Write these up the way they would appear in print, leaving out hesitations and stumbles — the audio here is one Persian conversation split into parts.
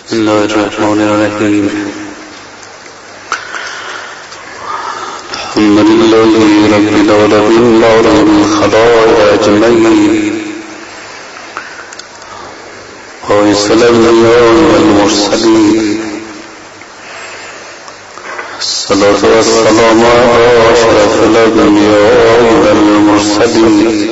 بسم الله الرحمن الرحیم. الحمد لله رب العالمین عالم الخلائق اجمعین باعث الانبیاء والمرسلین الصلاة والسلام علی اشرف الانبیاء والمرسلین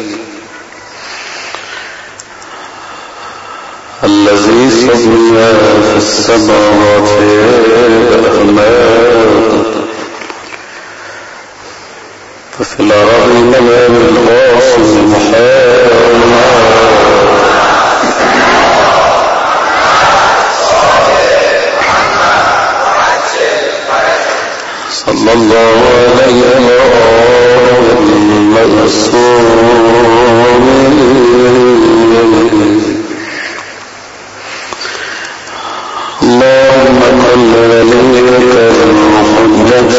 الذي سمي في السماوات بالأحمد وفي الأرض نبي الغاصب محمد صلى الله عليه وسلم. اللهم كن وليك المحجة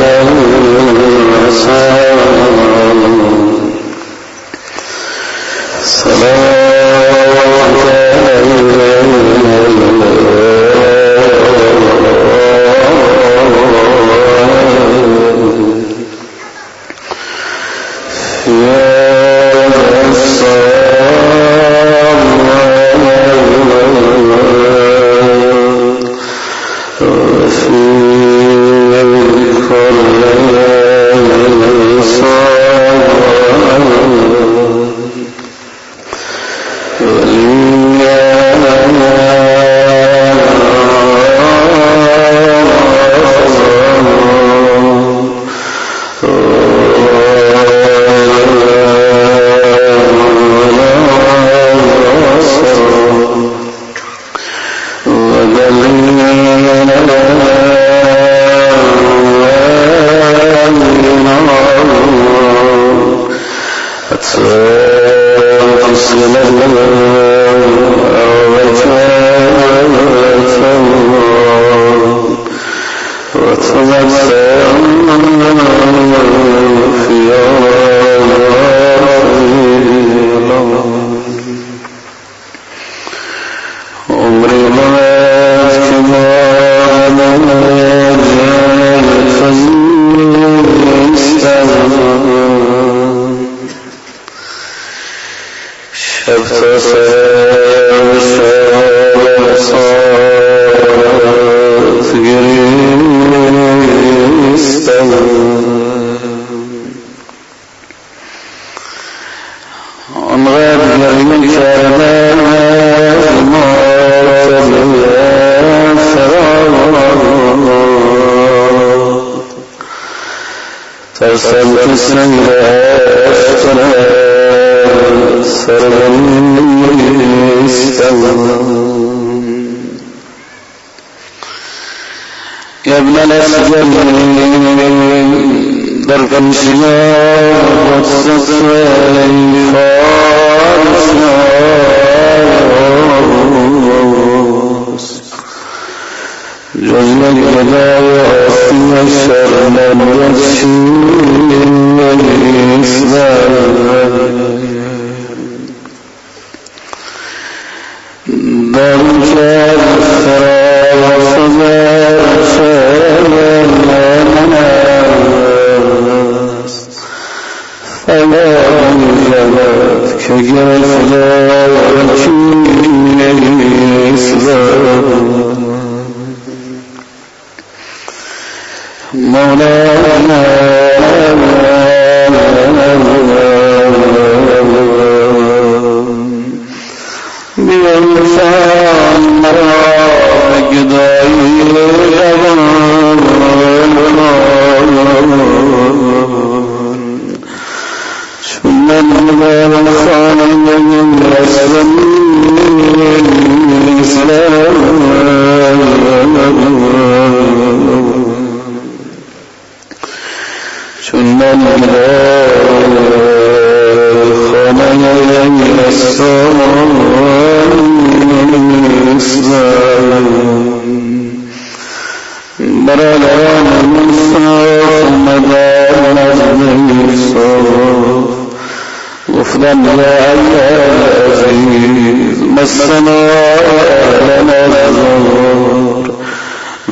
غفران يا عزيز مسنا لنا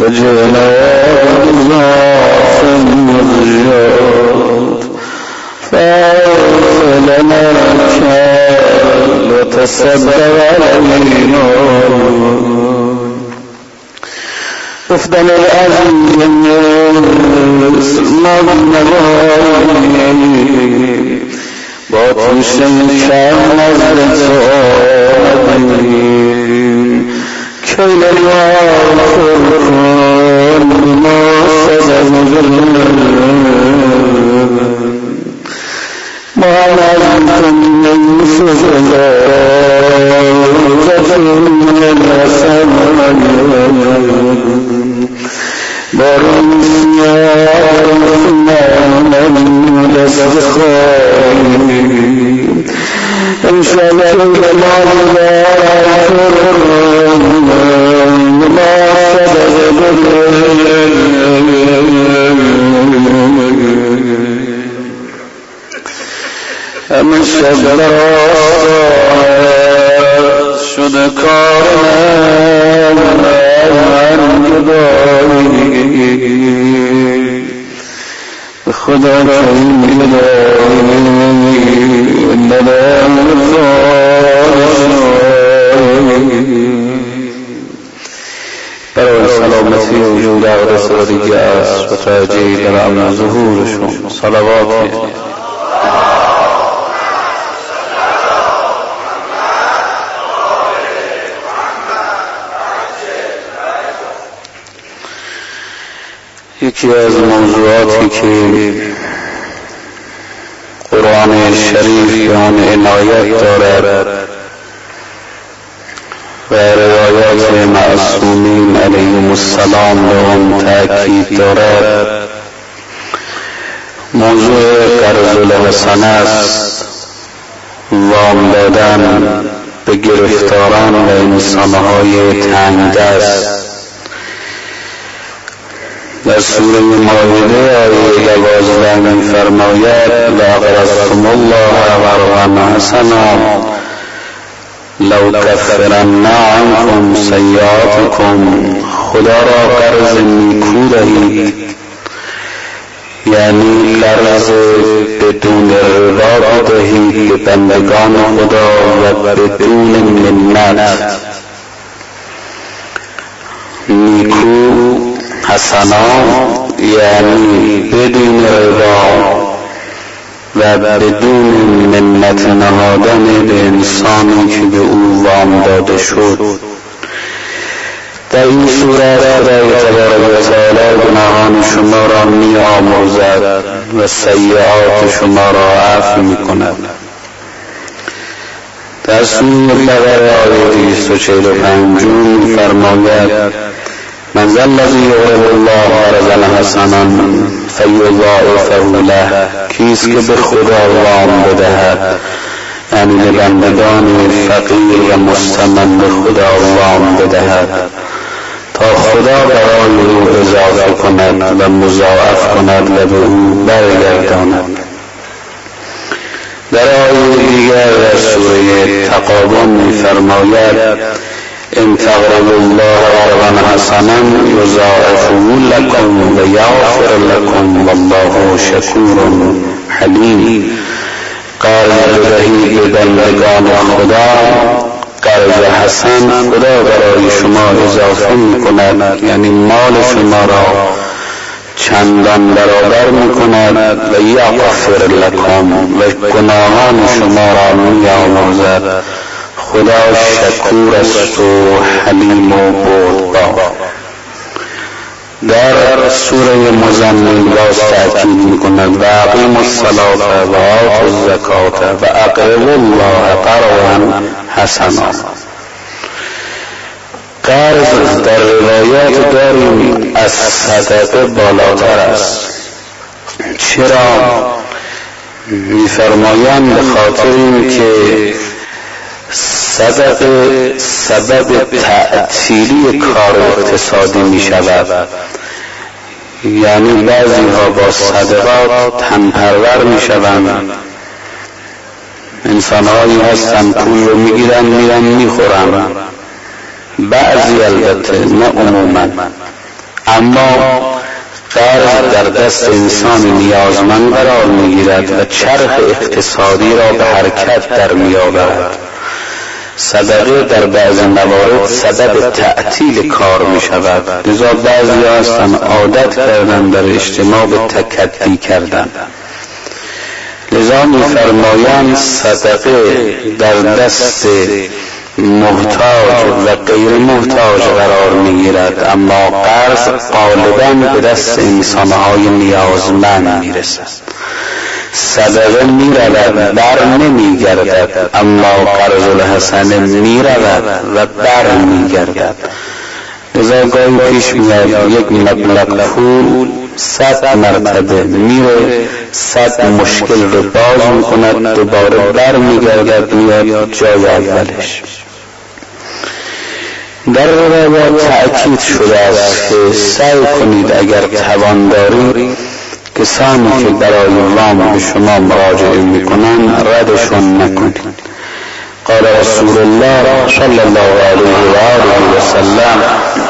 وجعل ضعف الرجال فأرسلنا الكال وتصدق علينا افضل العزيز مغنبائي باطش شام الزادين كيل الوافر بما سبب ما لازمكم من سجدا من الأسمان برمسنا من الأسخائي إن شاء الله ما سبب من شجرة شد کارنا من گدایی خدا چون گدایی ندام برای سلامتی وجود اقدس و دیگه است و تاجیل و امن ظهورشون صلوات یکی از موضوعاتی که قرآن شریف آن عنایت دارد و روایات معصومین علیهم السلام به آن تأکید دارد موضوع قرض الحسنه است، وام دادن به گرفتاران و انسانهای تنگدست. در سوره مائده آیه 12 می‌فرماید لَأَقْرَضْتُمُ اللَّهَ قَرْضًا حَسَنًا لَوْ كَفَّرَنَّ عَنْكُمْ سَیِّئَاتِکُمْ، خدا را قرض نیکو دهید، یعنی قرض بدون ربا بدهید به بندگان خدا و بدون منت. نیکو حسنا یعنی بدون ربا و بدون منت نهادن به انسانی که به او وام داده شد. در این صورت خدای تبارک و تعالی گناهان شما را می آمرزد و سیئات شما را عفو می کند. در سوره بقره آیه 245 فرماید من ذا الذی یقرض الله قرضا حسنا فیضاعفه له، کیست که به خدا وام بدهد، یعنی به بندگان فقیر و مستمن به خدا وام بدهد تا خدا برای او اضافه کند و مضاعف کند و به او برگرداند. در آیه دیگر در سوره تغابن می‌فرماید ان تقرضوا الله قرضا حسنا یضاعفه لكم و یغفر لكم والله شکور حلیم. قرض بدهید به بندگان خدا، قرض حسن، خدا برای شما اضافه می‌کند، یعنی مال شما را چندان برابر می‌کند و یغفر لكم و گناهان شما را می‌آمرزد. خدا شکور است و حلیم و بردبار. در سوره مزمل باز تأکید می‌کند و اقیموا الصلاة و آتوا الزکاة و اقرضوا الله قرضا حسنا. قرض در روایات داریم از صدقه بالاتر است. چرا؟ می‌فرمایند به خاطر اینکه صدقه سبب تعطیلی کار اقتصادی می شود. یعنی بعضی ها با صدقات تنپرور می شوند. انسان هایی هستن پول رو می گیرن میرن می خورن، بعضی البته نه عموما. اما قرض در دست انسان نیازمند قرار میگیرد و چرخ اقتصادی را به حرکت در میآورد. صدقه در بعض موارد سبب تعطیل کار می شود، لذا بعضی هستند عادت کردن در اجتماع به تکدی کردن. لذا می فرمایند صدقه در دست محتاج و غیر محتاج قرار می گیرد، اما قرض غالبا به دست انسانهای نیازمند می رسد. صدقه می رود بر نمی گردد، اما قرض الحسنه می رود و بر می گردد. لذا گاهی پیش میاد یک مبلغ پول 100 مرتبه میره، 100 مشکل رو باز میکند، دوباره بر میگردد میاد جای اولش. در روایات تأکید شده است که سعی کنید اگر توان دارید کسانی که برای وام به شما مراجعه میکنن ردشون نکنید. قال رسول الله صلی الله علیه و آله و سلم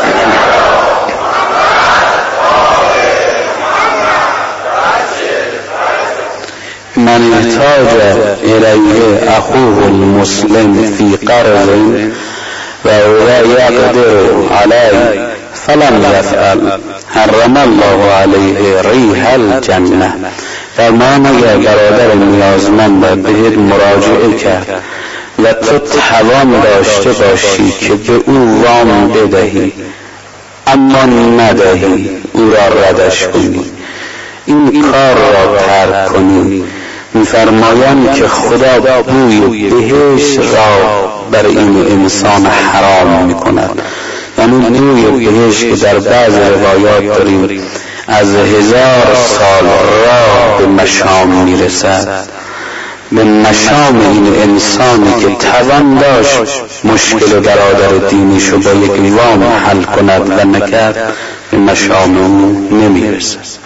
من احتاج الیه اخوه المسلم فی قرض و هو یقدر علیه فلم یفعل حرم الله علیه ریح الجنه. فرمان اگر برادر نیازمند بهت مراجعه کرد و تو توان داشته باشی که به او وام بدهی اما ندهی، او را ردش کنی، این کار را ترک کنی، می‌فرمایند که خدا بوی بهشت را بر این انسان حرام می‌کند. یعنی بوی بهشت که در بعض روایات داریم از 1000 سال راه به مشام میرسد، به مشام این انسانی که توان داشت مشکل برادر دینیشو با یک وام حل کند و نکرد، به مشام او نمیرسد.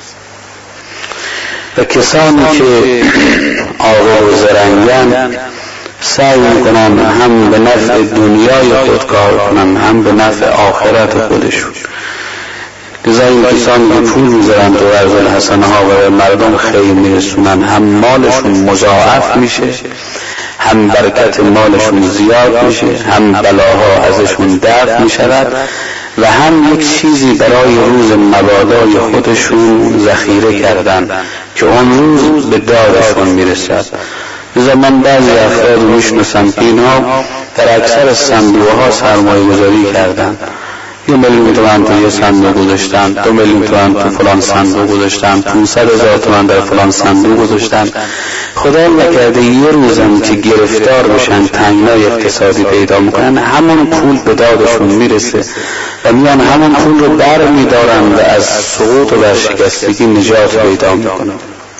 و کسانی که عاقل و زرنگن سعی میکنن هم به نفع دنیای خود کار کنن هم به نفع آخرت خودشون. لذا این کسانی که پول میذارن تو قرض الحسنه ها و به مردم خیر میرسونن، هم مالشون مضاعف میشه، هم برکت مالشون زیاد میشه، هم بلاها ازشون دفع میشود و هم یک چیزی برای روز مبادای خودشون ذخیره کردن که اون روز به دادشون میرسد. لذا من بعضی افراد میشناسم که اینها در اکثر صندوق ها سرمایه گذاری کردن، 1 میلیون تومان تو یه صندوق گذاشتن، 2 میلیون تومان تو فلان صندوق گذاشتن، 500,000 تومان در فلان صندوق گذاشتن. خدا نکرده یه روزم که گرفتار بشن، تنگنای اقتصادی پیدا میکنن، همون پول به دادشون میرسه و میان همون پول رو بر میدارن و از سقوط و ورشکستگی نجات پیدا میکنن.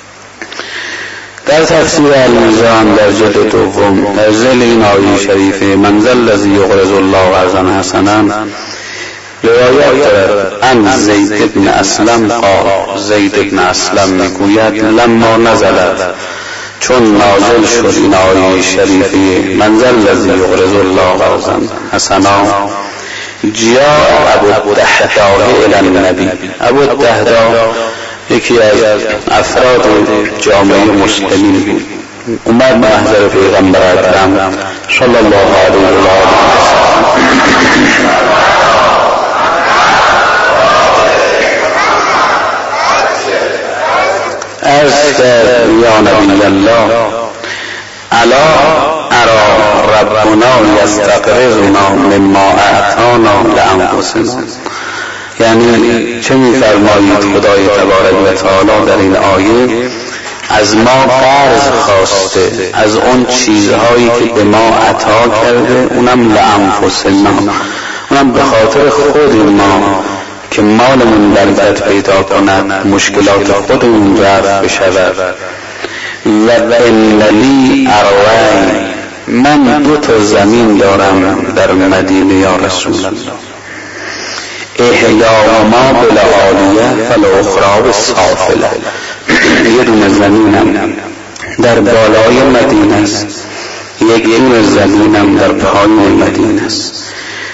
در تفسیر المیزان در جلد دوم در ذیل این آیه شریفه من ذا الذی یقرض الله قرضا حسنا روایات دارد ان زید بن اسلم قال، زید بن اسلم میگوید لما نزلت، چون نازل شد این آیه شریفه من ذا الذی یقرض الله قرضا حسنا جاء ابو الدحداء الی النبی. ابو الدحداء یکی از افراد جامعه مسلمین بود، اومد محضر پیغمبر اکرم صلی الله علیه و آله از یا نبی الله الا ارا ربنا یستقرضنا مما اعطانا لانفسنا. یعنی چه می‌فرمایید خدای تبارک و تعالی در این آیه از ما قرض خواسته از اون چیزهایی که به ما عطا کرده، اونم لانفسنا، اونم به خاطر خود ما که مالمون برکت پیدا کند، مشکلات خودمون رفع بشود. و ان لی اروین، من 2 تا زمین دارم در مدینه یا رسول الله، احداهما بالعالیه فالاخری بالسافله. یه دونه زمینم در بالای مدینه است، یک دونه زمینم در پایین مدینه است.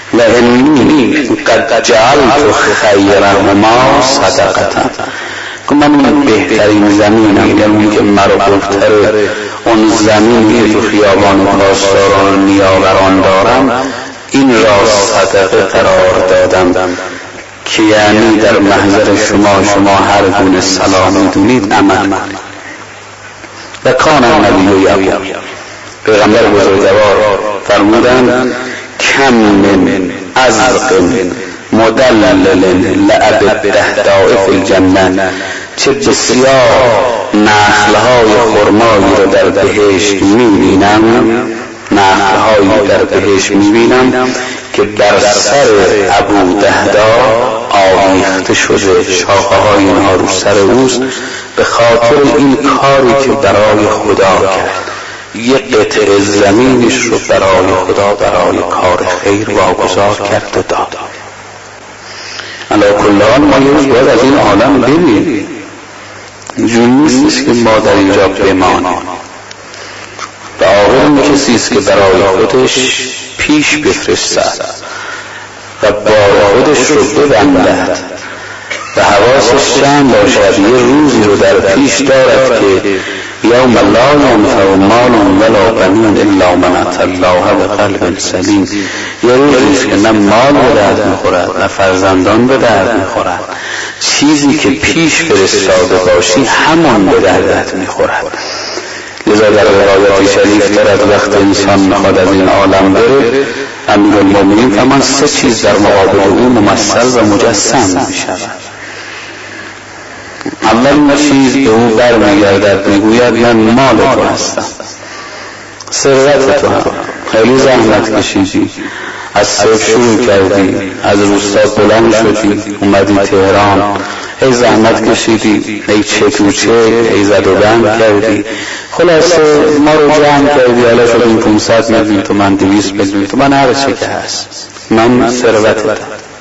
و انی قد جعلت خیرهما صدقه، که من بهترین زمینم، یعنی که مرا گفتره اون زمینی که تو خیابان پاسداران و نیاوران دارم این را صدقه قرار دادم، که یعنی در محضر شما هر گونه صلاح میدونید عمل کنید. و کان النبی یقول، پیغمبر بزرگوار فرمودند کم من ازق مدلل لعب الدهداء فی الجنه، چه بسیار نخلهای خرمایی را در بهشت میبینم، نخلهایی در بهشت میبینم که بر سر ابو دهدا آویخته شده، شاخه های اینها رو سر اوست، به خاطر این کاری که برای خدا کرد، یک قطعه زمینش رو برای خدا، برای کار خیر واگذار کرد و داد. علی کل حال ما یه روز باید از این عالم ببینیم، اینجور نیستش که ما در اینجا بمانیم. و عاقل کسی است که برای خودش پیش بفرستد و بار خودش رو ببندد و حواسش جمع باشد، یه روزی رو در پیش دارد که یوم لا ینفع مال ولا بنون الا من اتى الله بقلب سلیم، یه روزی که نه مال به درد میخورد نه فرزندان به درد میخورد، چیزی که پیش فرستاده باشی همان به دردت میخورد. لذا در روایاتی شریف دارد وقت انسان میخواد از این عالم بره، امیرالمومنین فرمان سه چیز در مقابل او ممثل و مجسم میشود. اول چیز به او برمیگردد، میگوید من مال تو هستم، ثروت تو هم، خیلی زحمت کشیدی، از صبح شروع کردی، از روستا بلند شدی اومدی تهران، ای زحمت کشیدی، ای چه تو چه، ای زد و بند کردی، خلاصه ما رو جمع کردی، حالا شدیم 500 میلیون تومن، 200 میلیون تومن، هر چی که هست، من ثروتتم.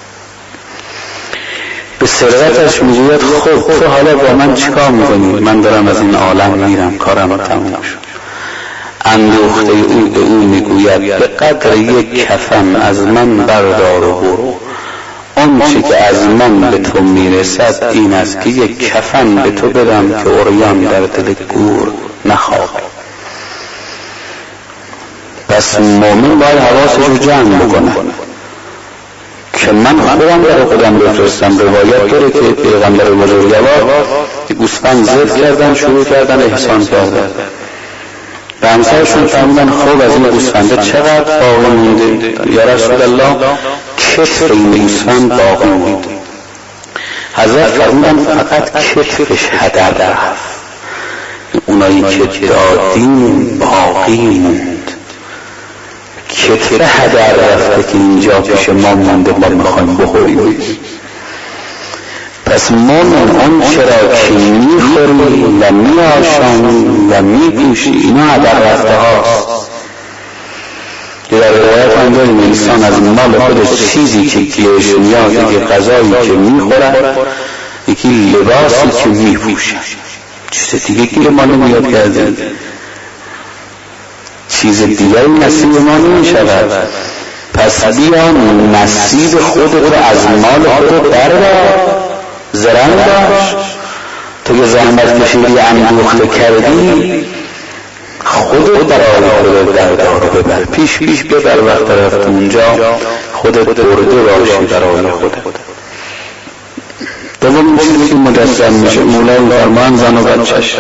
به ثروتش میگوید خب تو حالا با من چیکار میکنی؟ من دارم از این عالم میرم، کارم تموم شد. اندوخته او به او میگوید به قدر یک کفن از من بردار و برو، اون چی که از من به تو میرسد این است که یک کفن به تو بدم که عریان در دل گور نخواب. پس مومن باید حواسش رو جمع بکنه که من خودم برای خودم بفرستم. روایت داره که پیغمبر بزرگوار گوسفند ذبح کردن، شروع کردن احسان کردن، به همسرشون فرمودن خب از این گوسفنده چقدر باقی مونده؟ یا رسول الله کتف این گوسفند باقی مونده. حضرت فرمودن فقط کتفش هدر رفت، اونایی که دادیم باقی موند. کتف هدر رفته که اینجا پیش ما مونده، ما میخوایم بخوریم. پس مومن اون چرا که میخوری و میآشامی و میپوشی اینا هدر رفته هاست. در روایت هم داریم انسان از مال خودش چیزی که گیرش میاد، یکی غذایی که میخورد، یکی لباسی که میپوشد، چیز دیگه گیر ما نمیاد کرده، چیز دیگه نصیب ما نمیشود. پس بیا نصیب خودت رو از مال خودت بردار، زرنگ باش. تو که زحمت کشیدی، اندوخته کردی، خودت برای خودت بردار و ببر، پیش ببر. وقت رفت اونجا خودت برده باشی برای خودت. دوم چیزی که مجسم میشه، مولای فرمان زن و بچه‌ش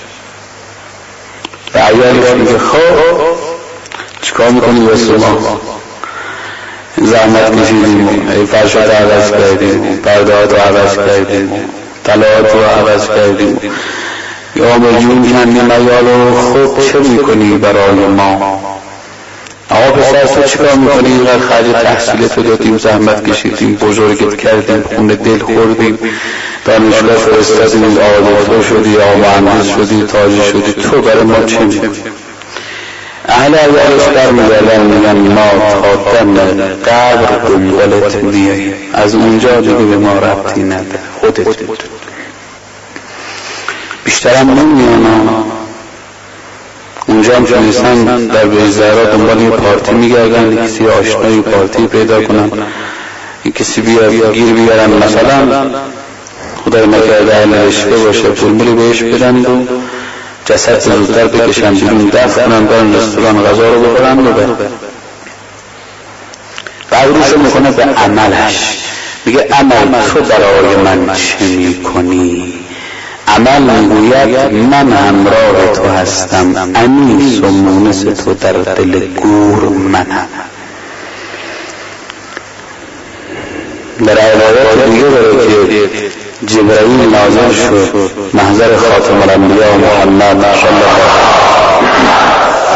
و عیالش میگه خب چیکار میکنی واسه ما؟ زحمت کشیدیم، فرشات عوض کردیم، پردهات عوض کردیم، طلاهات رو عوض کردیم، یا مجون کندیم عیالو، خب چه میکنی برای ما؟ آقا پسر تو چیکار میکنی؟ اینقدر خرج تحصیلت رو دادیم، زحمت کشیدیم، بزرگت کردیم، خون دل خوردیم، دانشگاه فرستادیم، آدکتر شدی، یا مهندس شدی، تاجر شدی، تو برای ما چه میکنی؟ اهل عیالش برمیگردن میگن ما تا دم قبر دنبالت میاییم، از اونجا دیگه به ما ربطی نداره، خودت بود. بیشترم نمیان، اونجا اونجا هم تونستن در بیزهرا دنبال یه پارتی میگردن، کسی آشنایی پارتی پیدا کنن، کسی گیر بیارن، مثلا خدای نکرده اهل رشوه باشه پول ملی بهش بدن و جسد زودتر بکشن بیرون دفن کنن، برن رستوران غذا رو بخورن و برن. قبولش میکنه به عملش، میگه عمل تو برای من چه میکنی؟ عمل میگوید من همراه تو هستم، انیس و مونس تو در دل گور منم. در روایات دیگه داره که جبرائیل نازل شد محضر خاتم الانبیا محمد صلی الله علیه و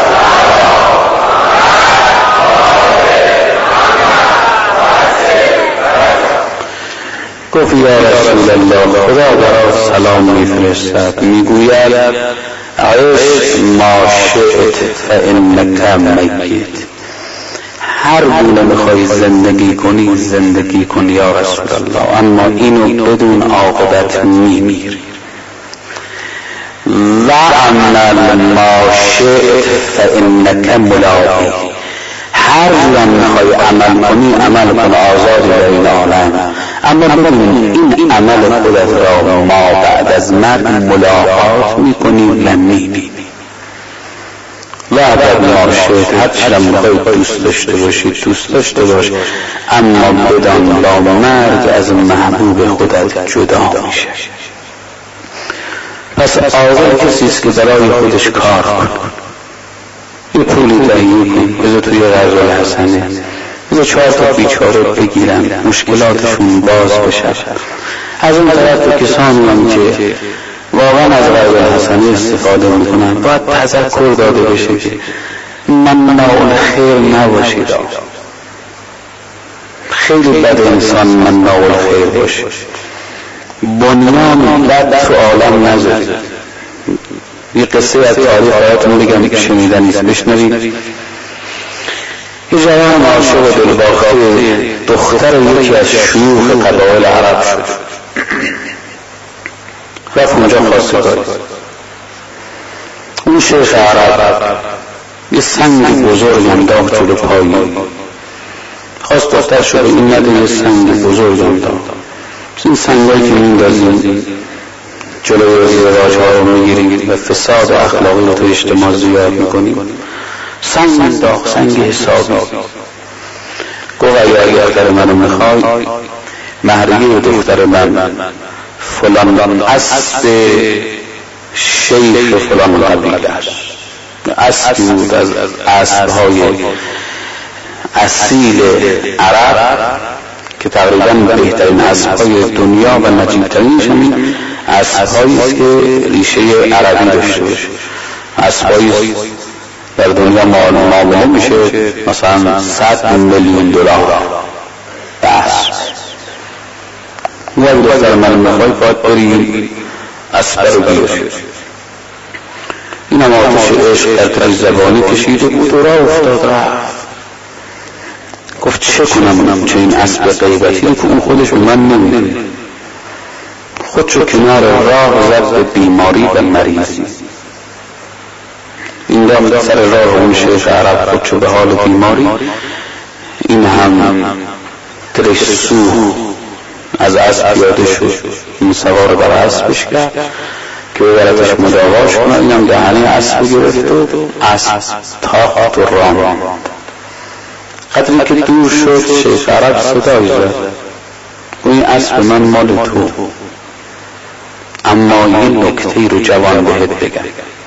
گفت یا رسول الله خدا برات سلام میفرستد، میگوید عیش ما شئت فانک میت. هر گونه میخوای زندگی کنی زندگی کن یا رسول الله، اما اینو بدون عاقبت میمیری. و عمل ما شئت فانک ملاقی. هر جور میخوای عمل کنی عمل کن، آزادی در این عالم، اما بدون این عمل خودت را ما بعد از مرگ ملاقات میکنی و میبینی. و عبد ناشد هر چرا میخوای دوست داشته باشی دوست داشته باش، اما بدان با مرگ از محبوب خودت جدا میشه. پس آزاد کسیست که برای خودش کار کن، یه پولی تهیه کن، بذار توی غزل حسنه، بذار 4 تا بیچاره بگیرن مشکلاتشون باز بشه. از اون طرف کسانی هم که واقعا از غزل حسنه استفاده میکنن باید تذکر داده بشه که مناع الخیر نباشید. خیلی بد انسان مناع الخیر باشه، بنیان بد تو عالم نذارید. یه قصه از تاریخ براتون بگم که شنیدنیست، بشنوید. یه جوان عاشق و دلباخته دختر یکی از شیوخ قبایل عرب شد، رفت اونجا خواستگاری. اون شیخ عرب یه سنگ بزرگ انداخت جلو پایی، خواست دختر شده این نده یه سنگ بزرگ انداخت. این سنگایی که میندازیم جلوی ازدواج‌ها رو میگیریم و فساد اخلاقی رو تو اجتماع زیاد میکنیم. سنگ انداخت، سنگ حسابی. گفت اگر دختر منو میخوای مهریه دختر من فلان اسب شیخ فلان قبیله است. اسبی بود از اسبهای اصیل عرب که تقریبا بهترین اسبهای دنیا و نجیبترینش همین اسبهایی است که ریشه عربی داشته باشه. اسبهایی در دنیا معامله میشه مثلا 100 میلیون دلار اسب. اگر دختر من میخوای باید بری اسب رو بیاری. این هم آتش عشق در طرز زبانی کشیده بود و راه افتاد رفت. گفت چه کنم چه این اسب غیبتی که اون خودش به من نمیده. خودشو کنار راه زد به بیماری و مریضی. این رفت سر راه اون شیخ عرب خودشو به حال بیماری. این هم دلش سوخت، از اسب پیاده شد، این سوار بر اسبش کرد که ببرتش مداواش کنه. این هم دهنه اسب گرفت و اسب تاخت و راند. قدری که دور شد شیخ عرب صدای زد، این اسب من مال تو، اما یه نکته رو جوان بهت بگم.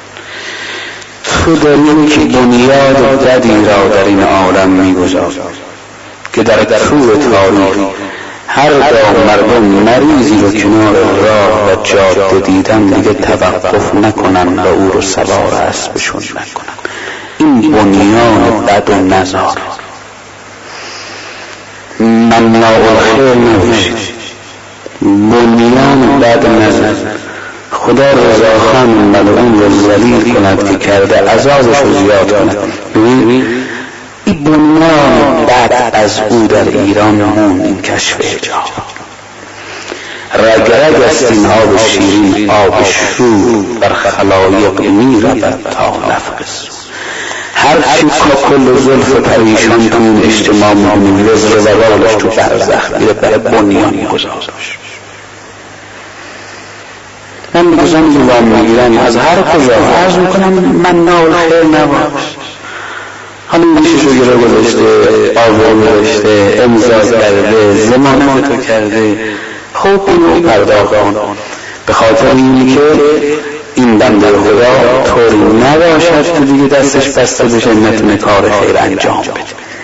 تو داری که بنیاد بدی را در این عالم میگذاری که در طول تاریخ هر دو مردم مریضی رو کنار راه و جاده دیدن دیگه توقف نکنن و او رو سوار اسبشون نکنن. این بنیان بد و نزار مناع الخیر نباشید، بنیان بد نزار. خدا رضاخان ملعون رو ذلیل کند که کرده عذابش رو زیاد کند. ببین این بنیان بعد از او در ایران موند این کشف حجاب. رگرگ است این آب شیرین، آب شور بر خلایق می رود تا نفخ صور. هرچی کل زلف پریشان تو این اجتماع می‌بینیم وزر وبالش تو برزخ میره برای بنیان گذاشت. من میگوزم دیوان میگیرن از هر کجا عرض میکنم من نال خیر نباش، حالا میشش رو گره گذاشته، آور گذاشته، امضا کرده، ضمانت رو کرده، خوب اینو پرداخت کن به خاطر اینی که این بنده خدا طوری نباشد که دیگه دستش بسته بشه نتونه کار خیر انجام بده.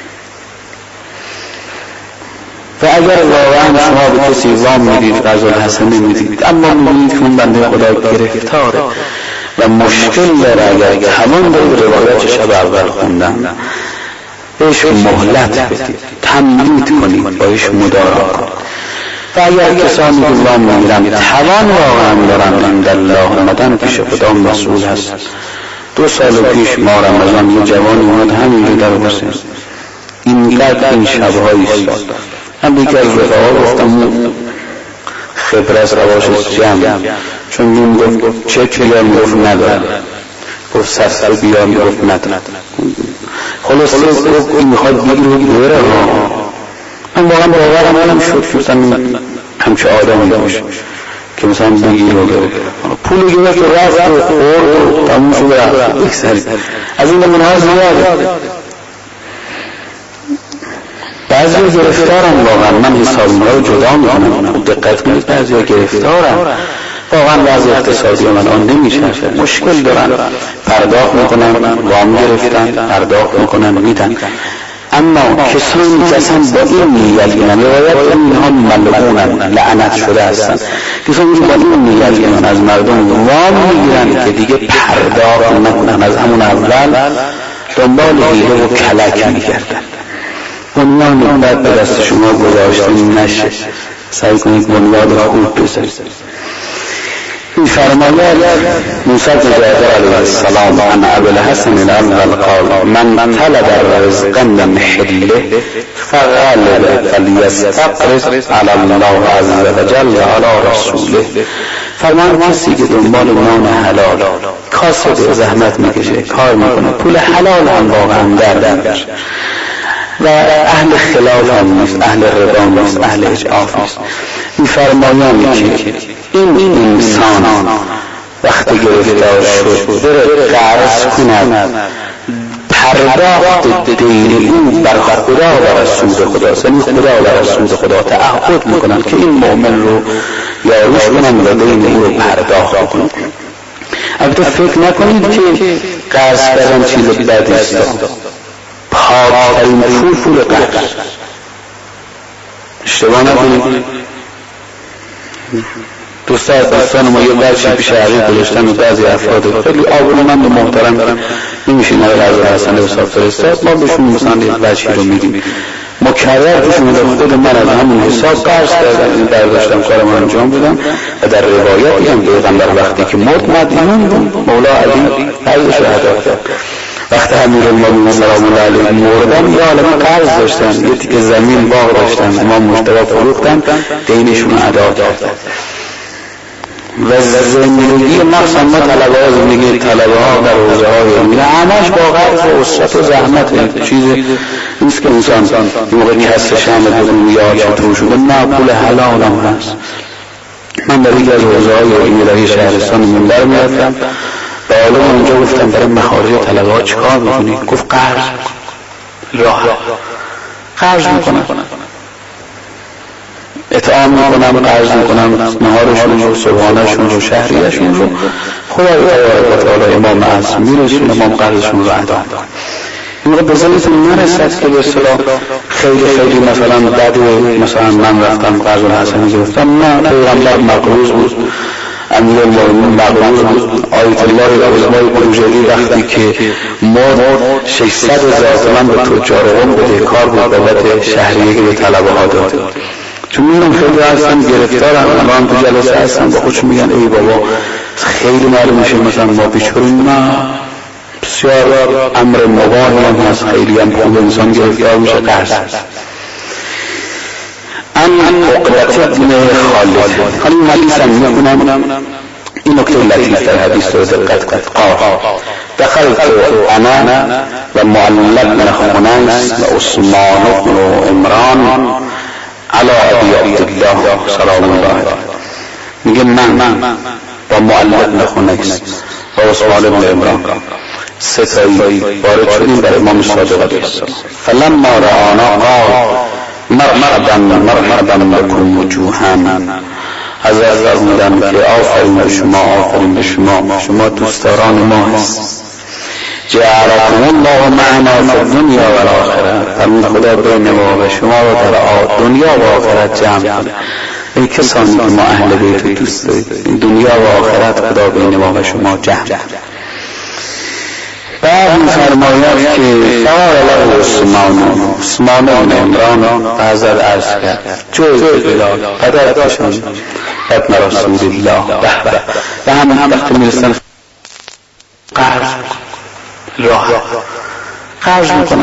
و اگر واقعا شما به کسی وام میدید قرض الحسنه میدید اما میدید که اون بنده خدا گرفتاره و مشکل داره، اگر توان دارید روایت شب اول خوندن بهش مهلت بدید، تمدید کنید، باش مدارا کنید. و اگر کسانی که وام میگیرن توان واقعا دارن عندالله اومدن پیش خدا مسئول هست. 2 سال پیش ما رمضان یه جوانی اومد همینجا در حسین اینقدر این شبهایی ایستاد، هم دیگه از رفاقا گفتم خبرت رواش جمع، چون این گفت چک بیان گفت ندارم، گفت سفر بیان گفت ندارم، خلاصه گفت این میخواد بگیر و بگیره ها. من واقعا باورم نمیشد که مثلا همچه آدمی باشه که مثلا بگیر و بگیره، پول گرفت و رفت و خورد و تموم شد رفت بکسری از این نمونه ها زیاده. بعضی گرفتارن واقعا، من حسابی رو جدا میکنم، دقت کنید بعضی گرفتارن واقعا بعضی اقتصادی من آن نمیشه، مشکل دارن، پرداخت میکنن، وام گرفتن، پرداخت میکنن میدن. اما کسانی که اصلا با این نیت گیرن، روایت اینها ملعونن لعنت شده هستن، کسانی که با این نیت گیرن از مردم وام میگیرن که دیگه پرداخت نکنن، از همون اول دنبال حیله و کلک میگردن. بنیان بعد به دست شما گذاشته نشه، سعی کنید بنیاد خوب بذارید. این فرماید موسی جعفر علیه السلام عن ابوالحسن الاول قال من طلب الرزق من حله فغلب فلیستقرض علی الله عز وجل علی رسوله. فرمان کسی که دنبال نان حلال کاسب زحمت میکشه، کار میکنه، پول حلال هم واقعا در میشه و اهل خلاف هم نیست، اهل ربا نیست، اهل اجعاف نیست. این فرمایانی که این انسان وقتی گرفتار شد بره قرض کند، پرداخت دین او بر خدا و رسول خدا، یعنی خدا و رسول خدا تعهد میکنند که این مؤمن رو یاروش کنند و دین او رو پرداخت کنند. البته فکر نکنید که قرض کردن چیز بدی است، پاکترین پول قرض، اشتباه نکنید. دوستان ما یه برشی پیش عقیق گذاشتن و بعضی افراد خیلی آبرومند و محترم نمیشین از قرض الحسنه حساب فرستاد، ما بهشون مثلا یه برشی رو میدیم، مکرر بهشون خود من از همون حساب قرض کردم، این برداشتم کارم انجام بدم و در روایت هم پیغمبر وقتی که مرد مدیون بود مولا علی قرضش رو ادا کرد. وقتی امیرالمومنین سلام الله علیه مردن یه عالم قرض داشتن، یه تیکه زمین باغ داشتن، امام مجتبی فروختن، دینشون ادا کردن. و زندگی مخصوصا ما طلبه ها، زندگی طلبه ها در حوزه های علمی همش با قرض و اسرت و زحمت، چیزی نیست که انسان موقع کسر شمع بگم یا چطور شده، نه پول حلال هم هست. من در یکی از حوزه های علمی در شهرستان منبر میرفتم و حالا اونجا گفتم برای مخارج طلبه ها چیکار میکنی؟ گفت قرض راه قرض میکنم، اطعام میکنم، قرض میکنم، نهارشون رو، صبحانهشون رو، شهریهشون رو، خدا تبارک و تعالی امام معصوم میرسون، امام قرضشون رو ادا میکنم. این رو بزنیتون نرسد که به اصطلاح خیلی مثلا بعد مثلا من رفتم قرض الحسنه گرفتم، نه، پیغمبر مقروض بود، امیرالمومنین مقروض بود، آیت الله عظمای بروجردی وقتی که مرد 600,000 تومان به تجار قم بدهکار بود بابت شهریه که به طلبه ها داد. چون میدونم خیلی هستن گرفتارن، الان تو جلسه هستن با خودشون میگن ای بابا خیلی معلوم میشه مثلا ما بیچاریم، نه، بسیار امر مباحی هم هست، خیلی هم خوب انسان گرفتار میشه قرض. ان عقبة ابن خالد، حالا این حدیث هم میکنم، این نکته لطیف در حدیث رو دقت کنید. قال دخلت انا و معلق بن خنیس و عثمان بن عمران علی ابی عبدالله سلام الله علیه. میگه من با معلق بن خنیس و عثمان بن عمران ستایی وارد شدیم بر امام صادق علیه السلام. فلما رآنا قال مرحبا بكم وجوها. از فرمودن که آفرین به شما، آفرین به شما، شما دوستداران ما هست. جعلكم الله معنا فی الدنیا و الاخره. فرمود خدا بین ما و شما رو در دنیا و آخرت جمع کنه. ای کسانی که ما اهل بیت دوست دارید، دنیا و آخرت خدا بین ما و شما جمع کنه. بعد می‌فرماید که قال له عثمان بن عمران حضرت عرض کرد جوز بلال پدرتشان ابن رسول الله و همین وقتی میرسن قرض میکنن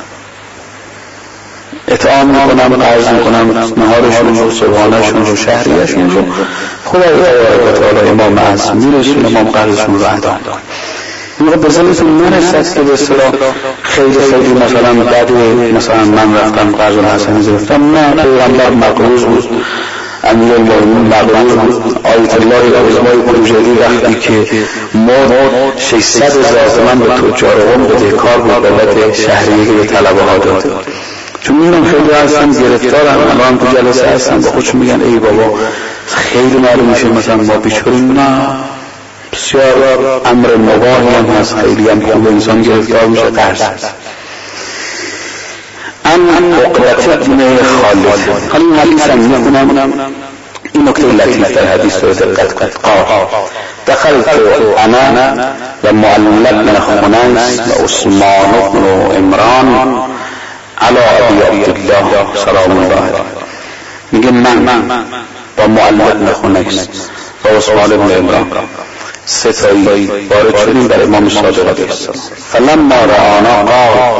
اطعام میکنن، قرض میکنن، نهارشون رو، صبحانهشون رو، شهریهشون رو. خدا تبارک و تعالی امام معصوم میرسون، امام قرضشون رو ادا میکنن. این موقع بزنیتون نرسد که به اصطلاح خیلی مثلا بعد مثلا من رفتم قرض الحسنی گرفتم. نه، پیغمبر مقروض بود، امیر المؤمنین مقروض بود. آیت الله عظمای پروژه‌ای وقتی که مرد 600,000 تومان به تجار قم بدهکار بود بابت شهریه که به طلبه ها داده. چون می‌بینم خیلی هستن گرفتارن، الان تو جلسه هستن با خودشون میگن ای بابا خیلی معلوم میشه مثلا ما بیچاریم. نه، بسیار امر مباحی هم هست، خیلی هم خوب انسان گرفتار میشه قرض. ان عقبة ابن خالد. حالا این حدیث هم میخونم، این نکته لطیف در حدیث رو دقت کنید. قال دخلت انا و معلق بن خنیس و عثمان بن عمران علی ابی عبدالله سلام الله علیه. میگه من با معلق بن خنیس و عثمان بن عمران ستایی وارد شدیم بر امام صادق علیه السلام. فلما رآنا قال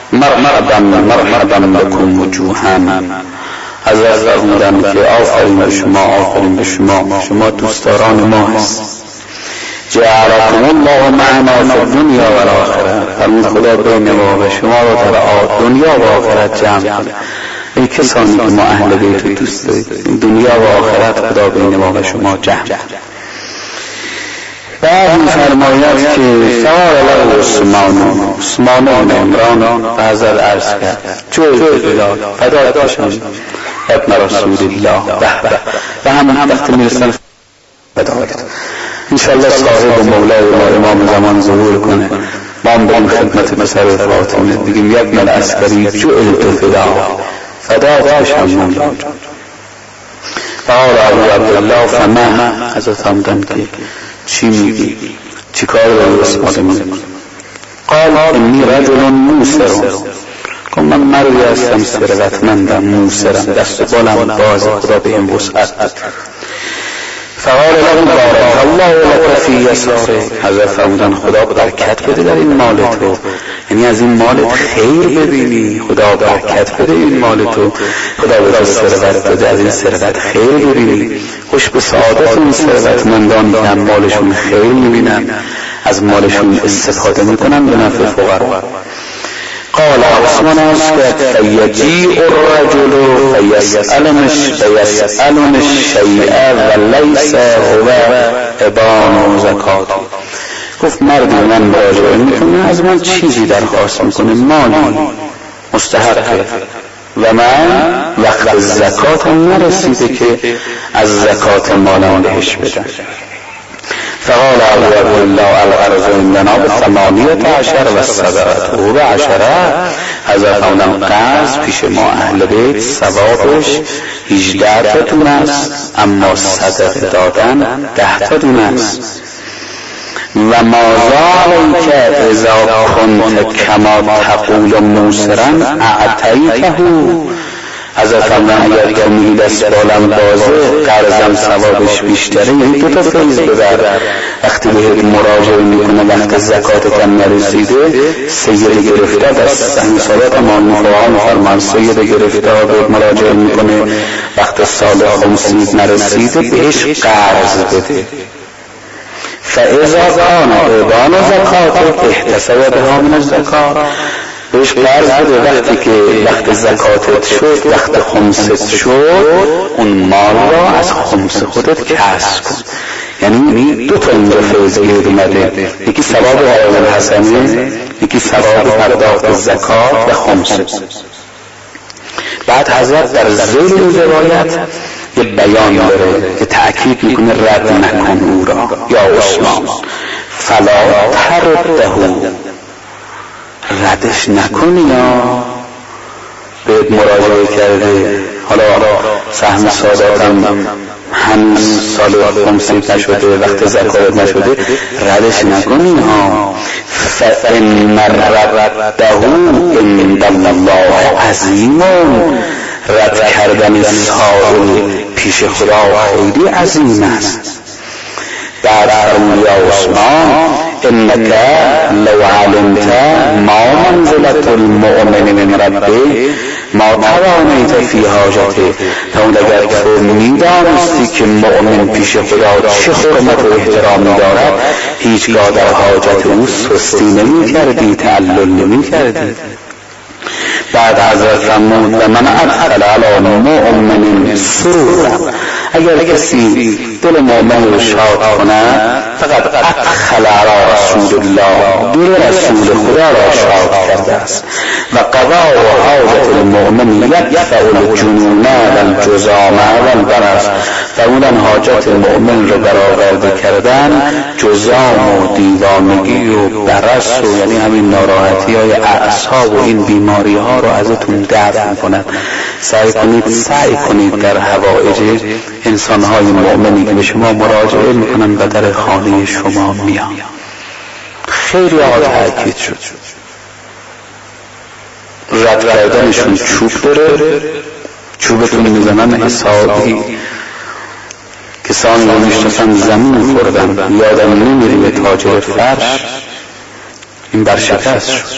مرحبا بكم وجوها. از فرمودن که آفرین به شما، آفرین به شما، شما دوستداران ما هست. جعلكم الله معنا فی الدنیا و الاخره. فرمود خدا بین ما و شما رو در دنیا و آخرت جمع کنه. ای کسانی که ما اهل بیت دوست دارید، دنیا و آخرت خدا بین ما و شما جمع کنه. بعد می‌فرماید که قال له عثمان بن عمران حضرت عرض کرد جوز بلال پدرتشان ابن رسول الله و همین وقتی میرسن بداید انشاءالله صاحب مولای ما امام زمان ظهور کنه. ما هم بریم خدمت پسر فاطمه بگیم یک من عسکری جعلت فداتشان مولا. قال ابو عبدالله فما. حضرت فرمودند که چی میگی؟ چی کار داری استفاده میکنی؟ قال انی رجل موسر. من مردی هستم ثروتمندم، موسرم، دست و بالم باز، خدا به این وسعت بده. فقال له بارک الله لك فی یساره. حضرت فرمودن خدا برکت بده در این مالت رو، یعنی از این مالت خیر ببینی، خدا برکت بده این مالت رو، خدا به ثروت بده، از این ثروت خیر ببینی. خوش به سعادت اون ثروتمندان که مالشون خیر میبینن، از مالشون استفاده میکنن به نفع فقرا. قال عثمان اسكت فيجيء الرجل فيسألني الشيء وليس هو ابان زکات. گفت مردی من مراجعه میکنه، از من چیزی درخواست میکنه، مالی مستحقه و من وقت زکات نرسیده که از زکات مالم بهش بدم. فقال ابو عبدالله الغرض عندنا ب18 و 17 حضرت فرمودند قرض پیش ما اهل بیت ثوابش 18 تا دونه است، اما صدقه دادن 10 تا دونه است. و ما ذالک اذا كنت کما تقول موسرا اعطیته. حضرت فرمودند اگر که میگی دست بالم بازه قرضم ثوابش بیشتره، یعنی 2 تا فیض ببر. وقتی بهت مراجعه میکنه وقت زکاتت هم نرسیده، سید گرفته دست انصارات مانفاها میفرمان سید گرفته بهت مراجعه میکنه وقت سال خمسید نرسیده بهش قرض بده. فاذا کان ابان زکات احتسب بها من الزکات، بهش قرض بده وقتی که وقت زکاتت شد، وقت خمست شد، اون مال را از خمس خودت کسب کن. یعنی دو تا اینجا فیض گرد اومده، یکی ثواب غایب الحسنه، یکی ثواب پرداخت زکات و خمس. بعد حضرت در ذیل روایت یه بیان داره که تأکید میکنه رد نکن او را یا عثمان، فلا ترده، ردش نکنی یا بهت مراجعه کرده، حالا سهم ساداتم هنوز سال خمسید نشده، وقت زکات نشده، ردش نکنی ها. فإن رده عند الله عظیم، رد کردن سائل پیش خدا خیلی عظیم است. بعد فرمود یا عثمان انک لو علمت ما منزلت المؤمن من ربه ما توانیت فی حاجته، تا اون اگر تو میدانستی که مؤمن پیش خدا چه حرمت و احترامی دارد، هیچگاه در حاجت او سستی نمی کردی، تعلل نمی کردی. بعد حضرت فرمود و من ادخل علی مؤمن سرورا، اگر کسی دل مؤمن رو شاد کند فقط ادخل علی رسول الله، دل رسول خدا را شاد کرده است. و قضاء حاجت المؤمن یدفع الجنون والجذام والبرص، فرمودن حاجت مؤمن رو برآورده کردن جذام و دیوانگی و برص و یعنی همین ناراحتی های اعصاب و این بیماری ها رو ازتون دفع میکند. سعی کنید در حوائج انسان های مؤمنی که به شما مراجعه میکنن و در خانه شما میان، خیلی تأکید شد رد کردنشون چوب داره، چوبتون میزنن حسابی. کسانی رو میشناسن زمین خوردن، یادم نمیره تاجر فرش این برشکست شد،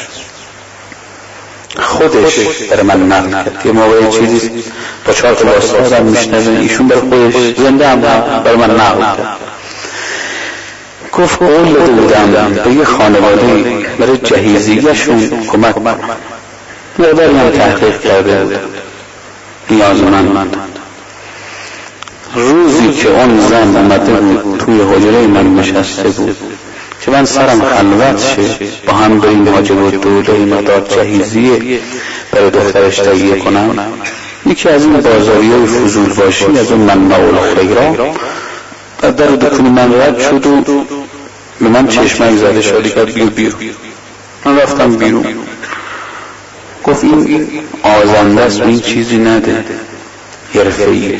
خودش برای من نقل کرد. یه موقع چیزی با 4 تا باستادم میشنوه، ایشون برای خودش زنده هم برای من نقل کرد. گفت قول داده بودم به یه خانواده برای جهیزیه‌شون کمک کنم، مقداری هم تحقیق کرده بود، نیازمند. روزی که اون زن اومده بود توی حجره من نشسته بود که من سرم خلوت شه، با هم بریم حاجب الدوله مقدار جهیزیه برای دخترش تهیه کنم، یکی از این بازاریای فضول باشی از اون منبع الخیرا در دکون من رد شد و به من چشمک زده شده کرد بیرون. من رفتم بیرون، گفت این آزنده است، این چیزی نده حرفه‌ای.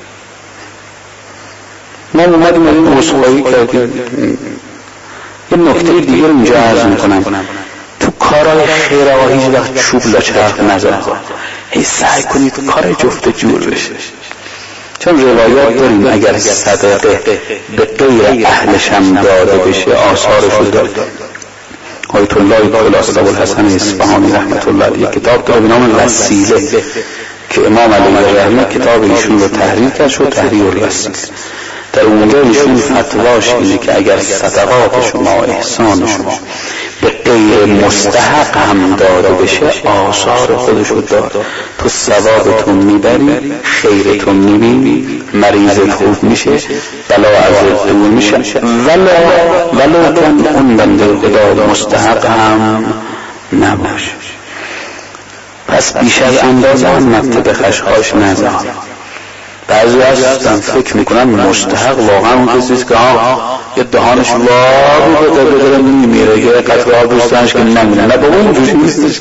ما اومدیم این عذرخواهی کردیم. یه نکته دیگه رو اینجا عرض میکنم، تو کارهای خیرها هیچ وقت چوب لاچرخ نزن، هی سعی کنید کار جفت جور بشه. چون روایات داریم اگر صدقه به غیر اهلش هم داده بشه آثارش رو داره. آیت الله طلاسط ابوالحسن اصفهانی رحمت الله علیه کتاب داره به نام وسیله که امام علیه رحمه کتاب ایشون رو تحریر کرد شد، تحریر الوسیله. در اونجا ایشون فتواش اینه که اگر صدقات شما احسان شما به غیر مستحق هم داده بشه آثار خودش رو داره، تو ثوابتون میبری، خیرتون میبینی، مریضت خوب میشه، بلا ازت دور میشه، ولو کن اون بنده خدا مستحق هم نباشه. پس بیش از اندازه هم نفت به خشخاش نزن. بعضی هستن فکر میکنن مستحق واقعا اون کسیست که یه دهانش وابی بده نمیره، یه قطره ها دوستانش که نمونه، نه بابا اینجوری نیستش.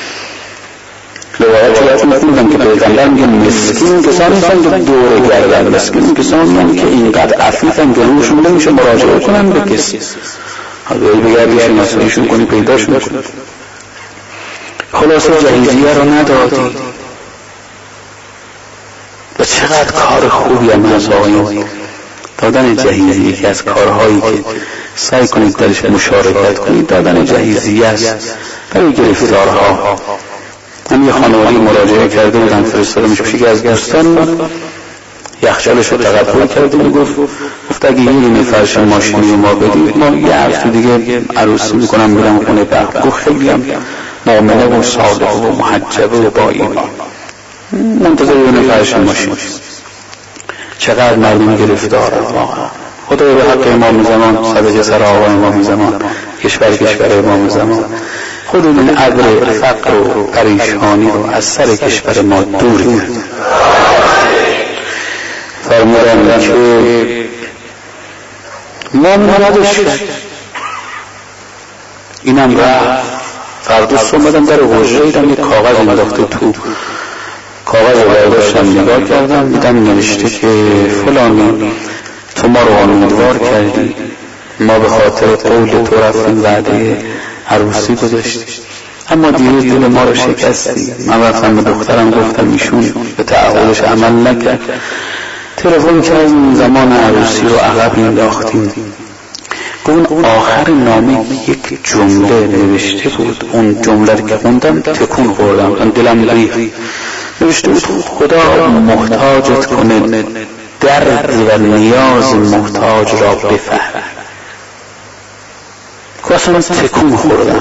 روایت شدت میخوندم که پیغمبر میگه مسکین کسانی هستن که دوره گردن، مسکین کسانی هستن که اینقدر عفیفن که روشون نمیشه مراجعه کنن به کسی، حالا بگردیشون اصلیشون کنی پیداشون کنی. خلاصه جهیزیه رو ندادی و چقدر کار خوبی هم از آقایون دادن جهیزیه که از کارهایی که سعی کنید درش مشارکت کنید دادن جهیزیه است برای گرفتارها. من یه خانواده مراجعه کرده بودم، فرستادمش پیش که از دوستان یخچالش رو تقبل کرده بود، گفت گفت اگه یه دونه فرش ماشینی ما بدید ما یه هفته دیگه عروسی میکنم میرم خونه بخت. گفت خیلی هم مؤمنه و صادقه و محجبه و با ایمان، منتظر یه دونه فرش ماشین. چقدر مردم گرفتاره واقعا. خدای به حق امام زمان، سر سر آقا امام زمان، کشور امام زمان، خود این ابر فقر و پریشانی رو از سر کشور ما دور کرد. فرمودن که ما نداشت اینم رفت. فردا صبح اومدم در حجره دیدم یک کاغذ انداخته تو. کاغذ رو برداشتم نگاه کردم، دیدم نوشته که فلانی تو ما رو امیدوار کردی، ما به خاطر قول تو رفتیم وعده عروسی گذاشتیم، اما دیروز دل ما رو شکستی. من رفتم به دخترم گفتم ایشون به تعهدش عمل نکرد، تلفن کردیم زمان عروسی رو عقب انداختیم. اون آخر نامه یک جمله نوشته بود، اون جمله رو که خوندم تکون خوردم، دلم ریخت. نوشته بود خدا محتاجت کنه درد و نیاز محتاج را بفهم. که اصلا تکون خوردم.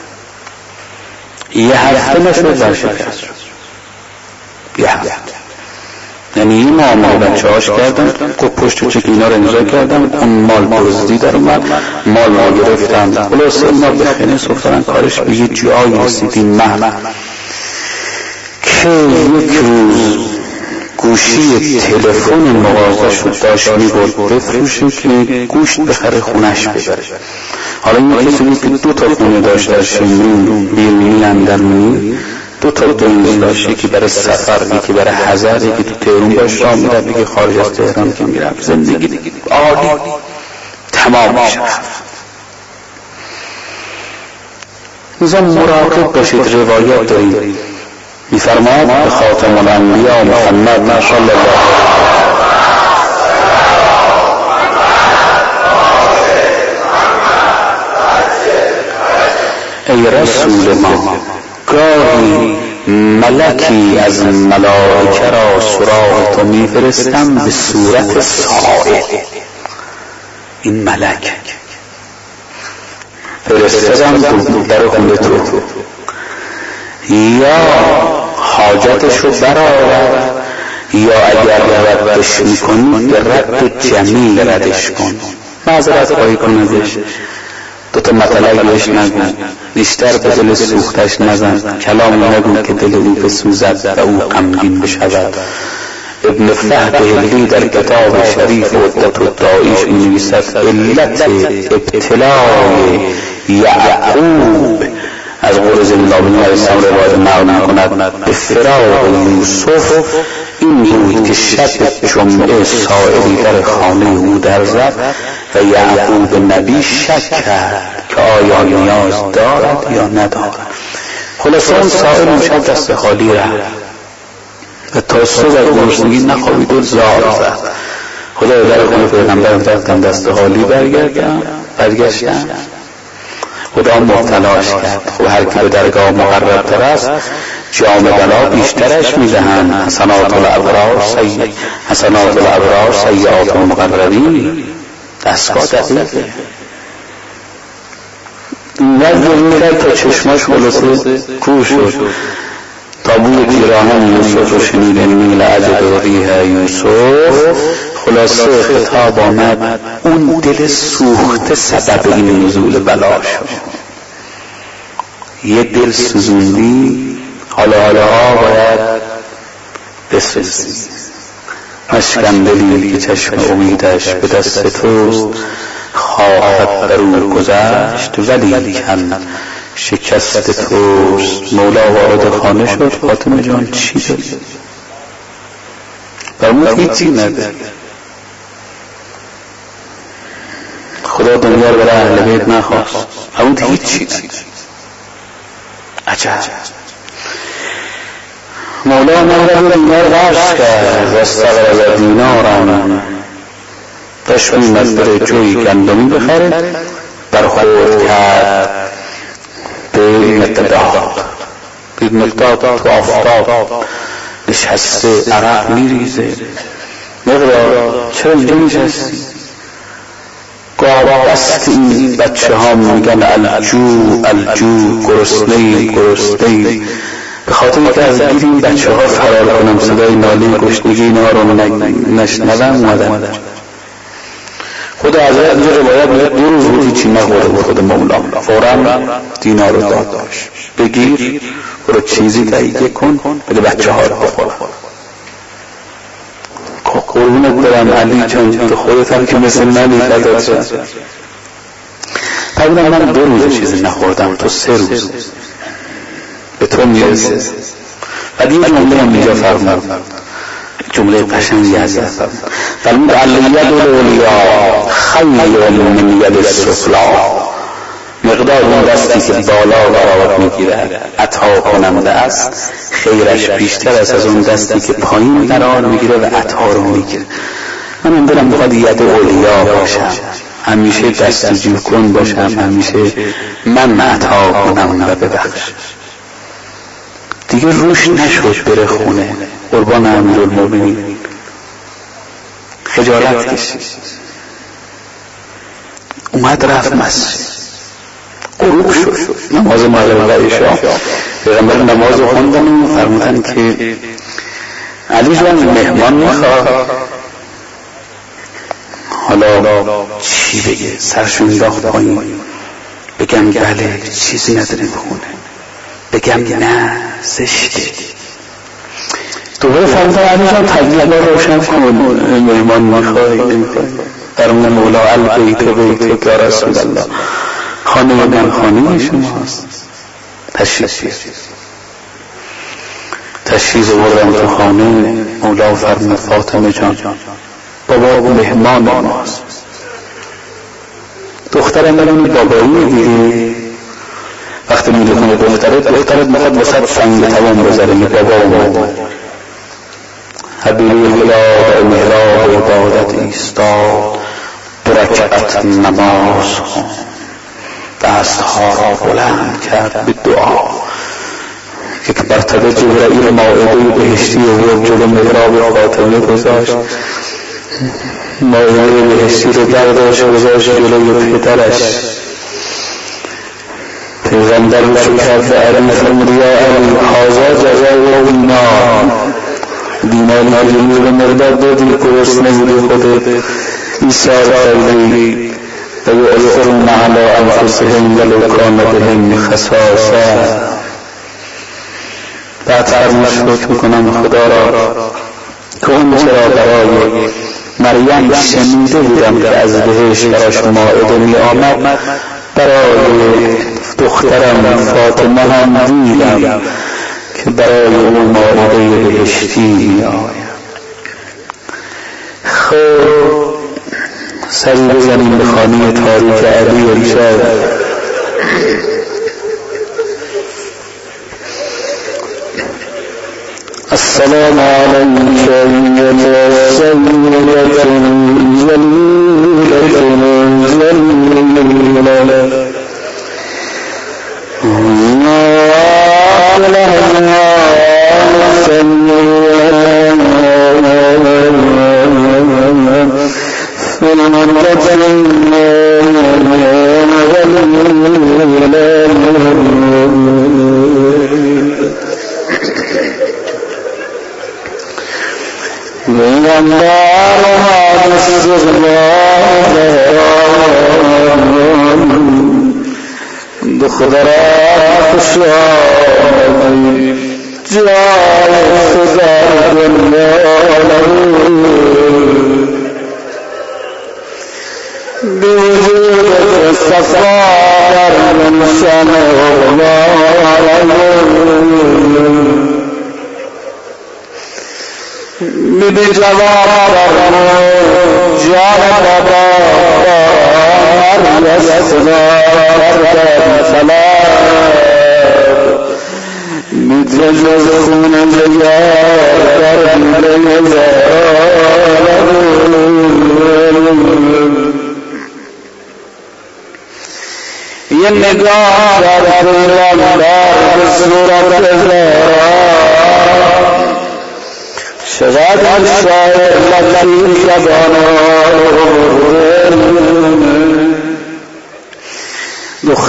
یه هفته نشد برشکست شد. یه هفته، یعنی این معامله بچه هاش کردن، گفت پشت چک اینا رو امضا کردم، اون مال دزدی در اومد، مال ما گرفتن. خلاصه ما به خینه سفترن کارش به یه جایی رسیدیم محمد که یک روز گوشی تلفن مغازه شد داشت میبرد بفروشه که گوشت بخره خونش ببره. حالا این کسی بود که 2 تا خونه داشت در شمرون، بیرونی، لندنی، 2 تا دنیز داشت، یکی برای سفر، یکی برای حضر، یکی تو تهران باش راه میرفت، یکی خارج از تهران که میرفت. زندگی عالی تمام میشه. نظام مراقب باشید. روایت دارید میفرماد به خاتم الانبیا محمد صلی الله ای رسول ما، گاهی ملکی از ملائکه را سراغ تو میفرستم به صورت سائل. این ملک فرستادم در خونه تو، یا حاجتش رو برآورد، یا اگر ردش میکنی به رد جمیل ردش کن، معذرت خواهی کن ازش، 2 تا مطلب بهش نگو، بیشتر به دل سوختش نزن، کلام نگو که دل او بسوزد و او غمگین بشود. ابن فهد هلی در کتاب شریف عدت الداعیش می‌نویسد علت ابتلای یعقوب از قرز الله بن علیه روایت نقل می‌کند به فراق یوسف این بود که شب جمعه سائلی در خانه او در زد و یعقوب نبی شک کرد که آیا نیاز دارد یا ندارد. خلاصه اون سائل اون شب دست خالی رفت و تا صبح از گرسنگی نخوابید و زار زد. خدا در خونه پیغمبر رفتن دست خالی برگشتن. خدا مبتلاش کرد. خب هر کی به درگاه مقربتر است جام بلا بیشترش میدهند. حسنات الابرار سیئات المقربین. دستگاه دقیقه نظر میرد تا چشماش خلاصه کور شد. تا بوی پیراهن یوسف رو شنیدن میل عجب ریح یوسف. خلاصه خطاب آمد اون دل سوخته سبب این نزول بلا شد. یه دل سوزوندی حالا باید بسوزی. مشکن دلی که چشم امیدش به دست توست، خواهد در اون گذشت ولی کن شکست توست. مولا وارد خانه شد. فاطمه جان چی داری؟ برمون هیچی نداری. خدا دنیا رو برای اهل بیت نخواست. همون هیچی نداری. عجب. مولا مهرب دینار غرش کرد و استغرق دینارم داشت میمد بره جوی گندمی بخره. برخورد کرد به مقداد تو آفتاب نشسته، عرق میریزه. مقداد چرا اینجا نشستی؟ گاه دست این بچه ها میگن الجو گرسنه به خاطر که از گیر این بچه ها فرار کنم صدای ناله گشنگی اینا رو نشنوم اومدن. خود حضرت اینجا روایت میگه 2 روز بود هیچی نخورده بود خود مولا، فوراً دینار رو داد بگیر برو چیزی تهیه کن بده بچه ها رو بخورن. قربونت برم علی جان تو خودت هم که مثل منی فدات شم. فرمودم من 2 روز چیزی نخوردم تو 3 روز به تو میرسه. بعد یه جمله هم اینجا فرمود، جمله قشنگی هست، فرمود الید الاولیا خیر من ید السفلی. مقدار اون دستی که بالا قرار میگیره عطا کننده است، خیرش بیشتر است از اون دستی که پایین قرار میگیره و عطا رو میگیره. من دلم میخواد ید اولیا باشم، همیشه دستجو کن باشم، همیشه من عطا کنم و ببخشم. دیگه روش نشد بره خونه، قربان امیرالمومنین خجالت کشید، اومد رفت مسجد، غروب شد، نماز مغرب و عشا پیغمبر نماز خوندن و فرمودن که علی جان مهمان میخواد. حالا چی بگه؟ سرشون انداخت پایین، بگم بله چیزی نداریم خونه، بگم نه زشته. دوباره فرمودن علی جان تبلیغ روشن کن، مهمان میخوای نمیخوای؟ فرمود مولا البیت یا رسول الله، خانه من خانه شماست، تشریف بردم تو خانه. مولا فرمود فاطمه جان بابا مهمان ماست. دخترم برای بابایی میگیری، وقتی میگه خونه دخترت میخواد وسط سنگ توان بذاره، می بابا اومد حبیبی خدا در محراب عبادت ایستاد، برکعت نماز خون، دستها را بلند کرد به دعا. یک مرتبه جبرائیل موعظه بهشتی و جلو محراب فاطمه گذاشت، موعظه بهشتی رو برداشت گذاشت جلوی پدرش. پیغمبر رو کرد علی فرمود یا علی هذا جزای النار، دیناری که جلوی مرداد دادی گرسنه بودی خودت ایثار کردی و یؤثرون علی انفسهم ولو کان بهم خصاصه. بعد فرمود شکر میکنم خدا را که اون چرا برای مریم شنیده بودم که از بهشت براش مائده می آمد، برای دخترم فاطمه هم دیدم که برای اون مائده بهشتی می آید. خب سری بزنیم به خانه تاریک علی امشب. السلام عليك أيها السيدة الجليلة الجليلة دختران خوشحالی جای خدا بوجود صفار من شمع بی جواب جان بابا متجز خون جگر یه نگاه در پیغمبر صورت چقدر شاید لطیف زبان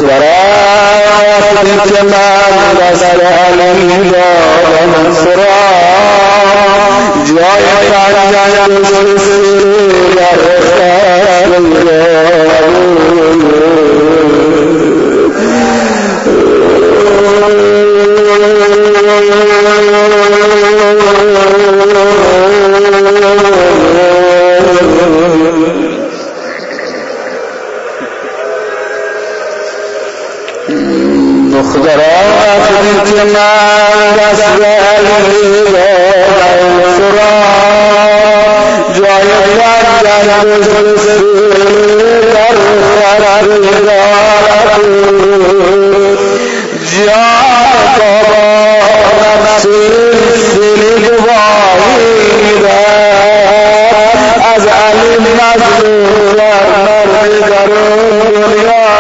دخترم که من دست علی دادم سرا جای پنجم شستی در دخترم که من دست علی دادم سرا جای پنجم شستی در جان بابا نفسی دلی گواهی داد از علی مظلوم مرد درون دنیا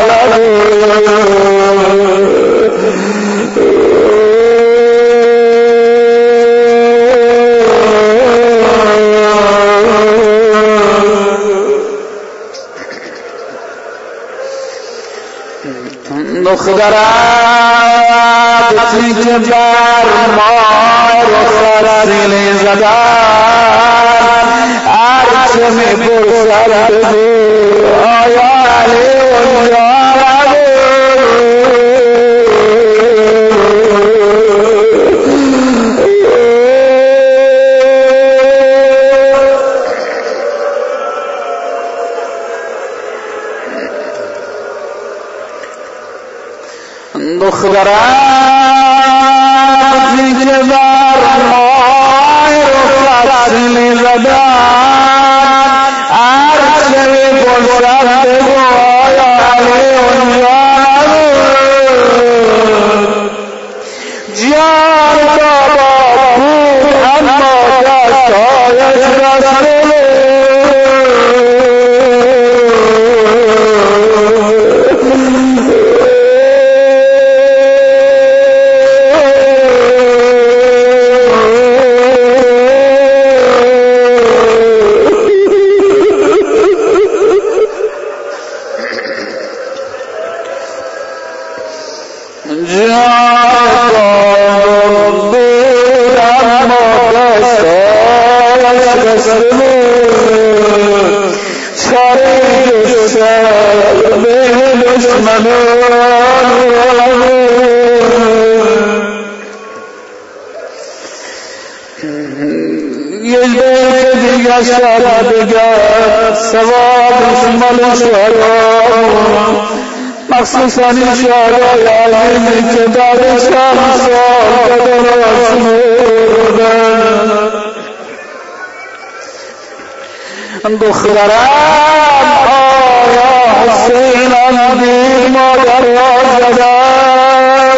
دخترم بطری که بر ما رخصت سیلی زدن هرچه می پرسد بگو آیا علی اونجا دخترم که بر مای رخصت سیلی زدن هرچه می پرسد بگو آیا علی اونجا جان بابا بود اما دستایش رسول شاد بگرد ثوابش مال شادان مخصوصا این شادای عظیمی که در چند سال قدر شمردن دخترم آیا حسینم دیر مادر را زدن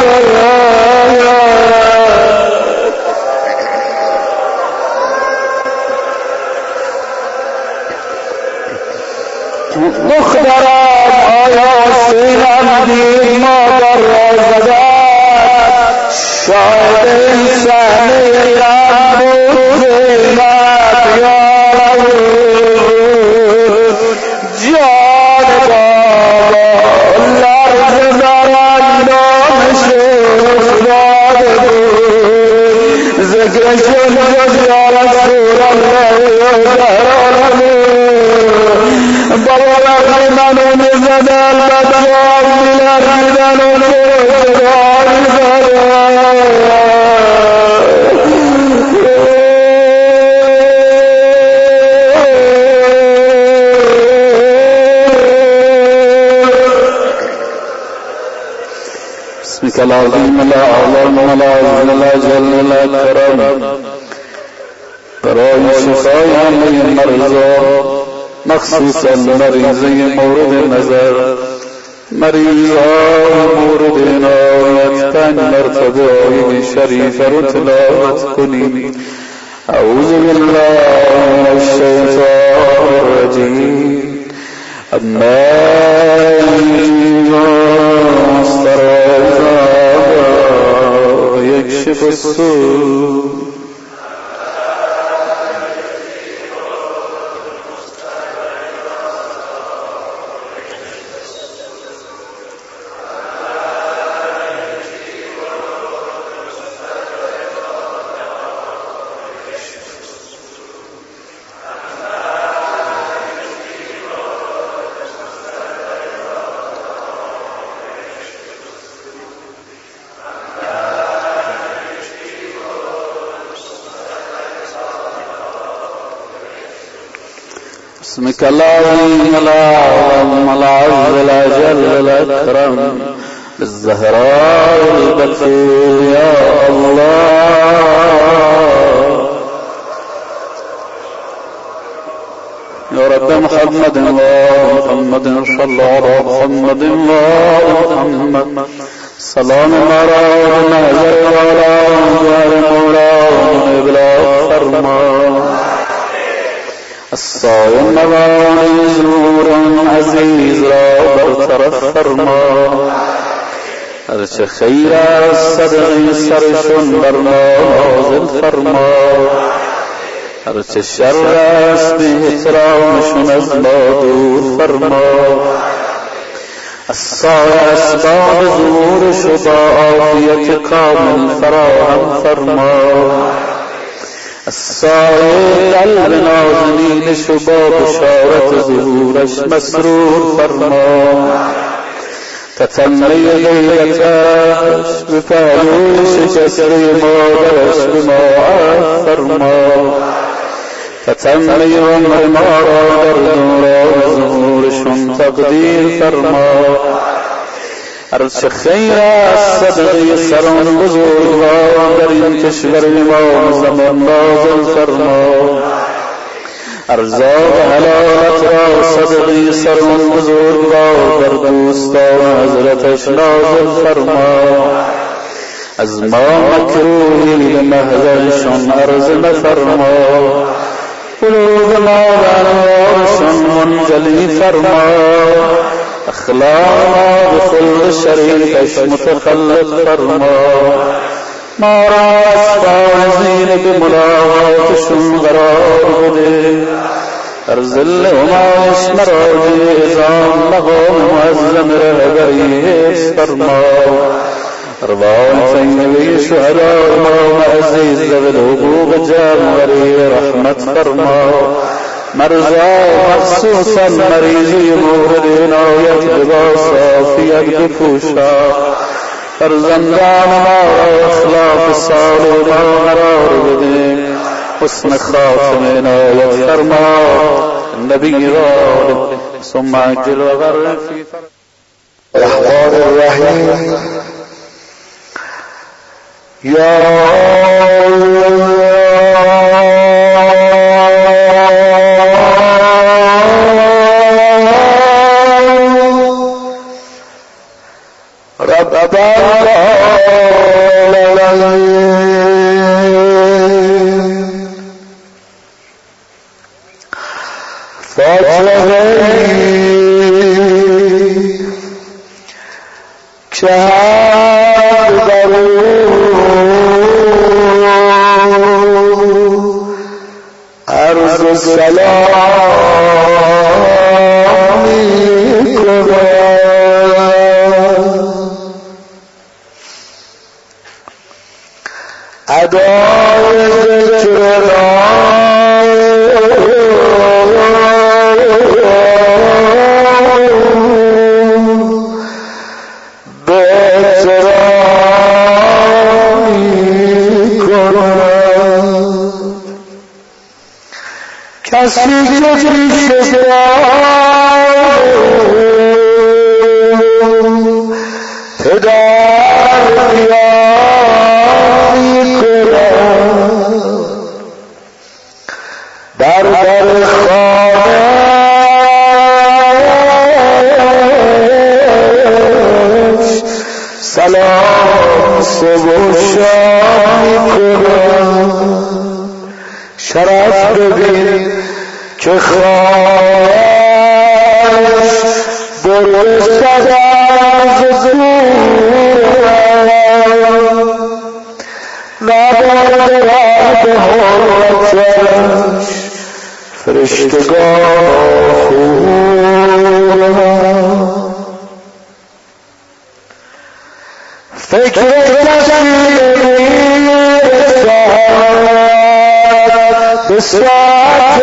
دخترم آیا حسینم دیر مادر را زدن شاید این صحنه غم بود زینت یارم جان بابا لرز در اندامش افتاده بود ذکرشون جز یا رسول الله در عالمه بابا وقتی منو میزدن بدوام میلرزیدن و نوزدان میزدن بسمك العظيم لا أعظم لا عظم لا جل لا كرم برای شفای همه مرضا مخصوصا مریضه مورد نظر مریضان مورد عنایت 5 مرتبه آیه شریف رو تلاوت کنیم اعوذ بالله من الشیطان الرجیم اما يكشف السوء اسمك العظيم الأعظم العز الأجل الأكرم بالزهراء البتول يا الله يا رب محمد محمد صلى الله على محمد محمد سلام مراد نظر والا جار مراد بلا فرما الصائم مواني زور عزيز را برطرف فرما هرچه خیر صدقی سرشون برما نازل فرما هرچه شر است به احترامشون از ما دور فرما السایه اسباب ظهورش با عافیت کامل فراهم فرما السایه قلب نازنینش با بشارت ظهورش مسرور فرما تتمه غیرتش به پهلوی شکسته مادرش به ما فرما تتمه عمر ما را در دوران ظهورشون تقدیر فرما هرچه خیر است صدقه سران بزرگوار در این کشور ما زمان نازل فرما ارزاق حلالت را صدقه سران بزرگوار در دوستان حضرتش نازل فرما از ما مکروهی به محضرشان عرض مفرما قلوب ما بانوارشان منجلی فرما اخلاق ما بخلق شریفش متخلق فرما ما را از فائزین به ملاقاتشون قرار بده در ظل همایش مراجع ازام مقام معظم رهبری حفظ فرما ارواح طیبه شهداء امام عزیز ذوی الحقوق جانوری رحمت فرما مرزا مخصوصا مریضی مورد عنایت لباس عافیت بپوشا فرزندان ما را اخلاق صالح ما قرار بده حسن خاتم عنایت فرما نبی غالب ثم عجل و غرب فی الرحمن الرحیم یا رب العالمین فاتحه که عرض سلامی کنم ادای ذکر به احترامی کنم کسی که پیش پدر بیایی کنم در خانه‌اش سلام صبح و شامی کنم شرف ببین که خواهش برو صدر زورم نبرد رد حرمتش فرشتگان خورم فکر کسی بمیرسد به ساعت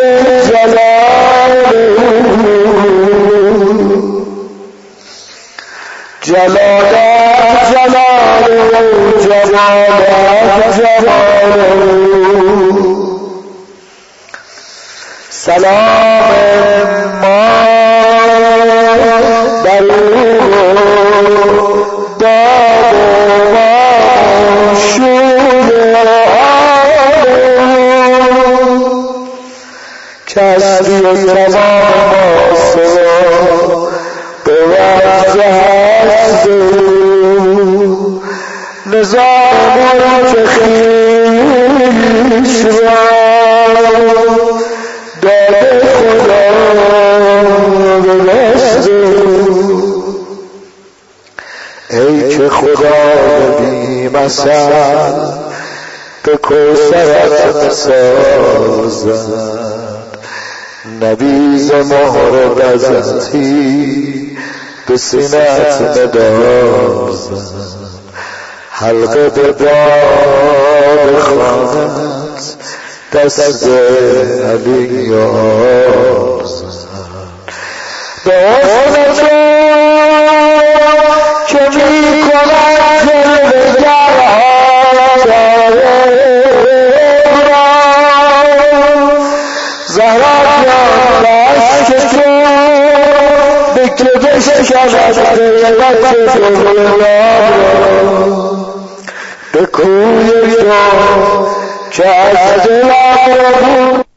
جلالت جلالت سلام ما بر او داد و شور کشتی تمام آسمان به وجه هست نظام که خیش را داده خدا به دست ای که خدا بی مثل به کوثرت مسازد نبیز مهر بزتی به سینت ندازد حلقه به باب خانت دست علی یازد به حسن تو که می کند جلوه زهرا جان دست تو به که بشکند قیمت دنیا به کوی تو که از دلم